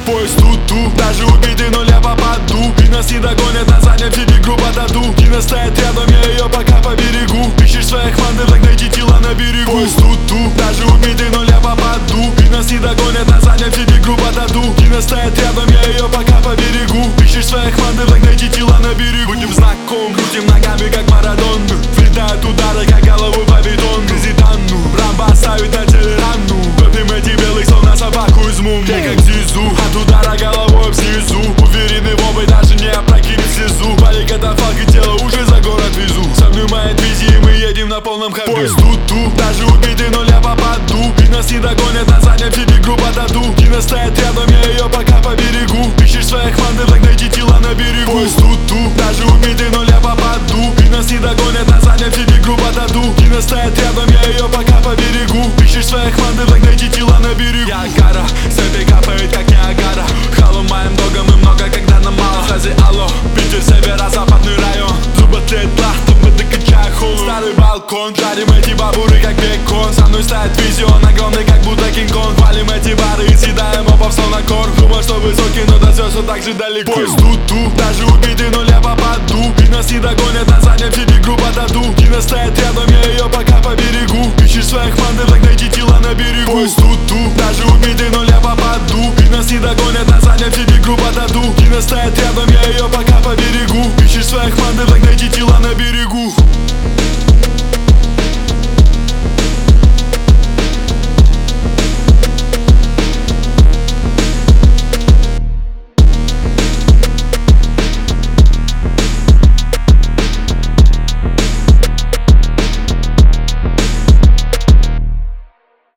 Поезд тут, даже убитый, но я попаду. И нас не догонят, на заднем сиде грубо даду. Кина стоит рядом, я ее пока по берегу. Ищешь своих фанды, так найди тела на берегу. Поезд тут, даже убитый, но я попаду. И нас не догонят, на заднем сиде грубо даду. Кина стоит рядом, я ее пока по берегу. Ищешь своих фанды, так найди тела на берегу. Будем знаком, крутим ногами, как Марадон. Влетают удары, как головой по бетону. Зидану, Рамбо ставит на теле рану. Выпьем эти белых, словно собаку из муму. Я как Зизу, от удара головой об снизу. Уверенный в обой, даже не опрокинет слезу. Вали катафалк и тело уже за город везу. Со мной моя визи, и мы едем на полном ходу. Поезд тут, даже убитый, но я попаду. И нас не догонят, на заднем сиде грубо даду. Кина стоит рядом, я ее пока по берегу. Ищешь своих фанды, так найди тела на берегу. Поезд тут, даже убитый, но я попаду. И нас не догонят, на заднем сиде грубо даду. Кина стоит рядом, я ее пока по берегу. Ищешь своих фанды, так найди тела на берегу. Я гара, себе капает, как Ниагара. Халу моим догам и много, когда нам мало. Фразы алло, Питер, северо-западный район. Зубы тлеет плахтом, мы докачаем холу. Старый балкон, жарим эти бабуры, как бекон. Со мной стоит визион, огромный, как будто Кинг-Конг. Валим эти бары и съедаем опов, словно корм. Думаю, что высокий, но до звезд так же далеко. Поезд тут, даже убитый, но я попаду. И нас не догонят, на заднем сиде грубо даду. Кина стоит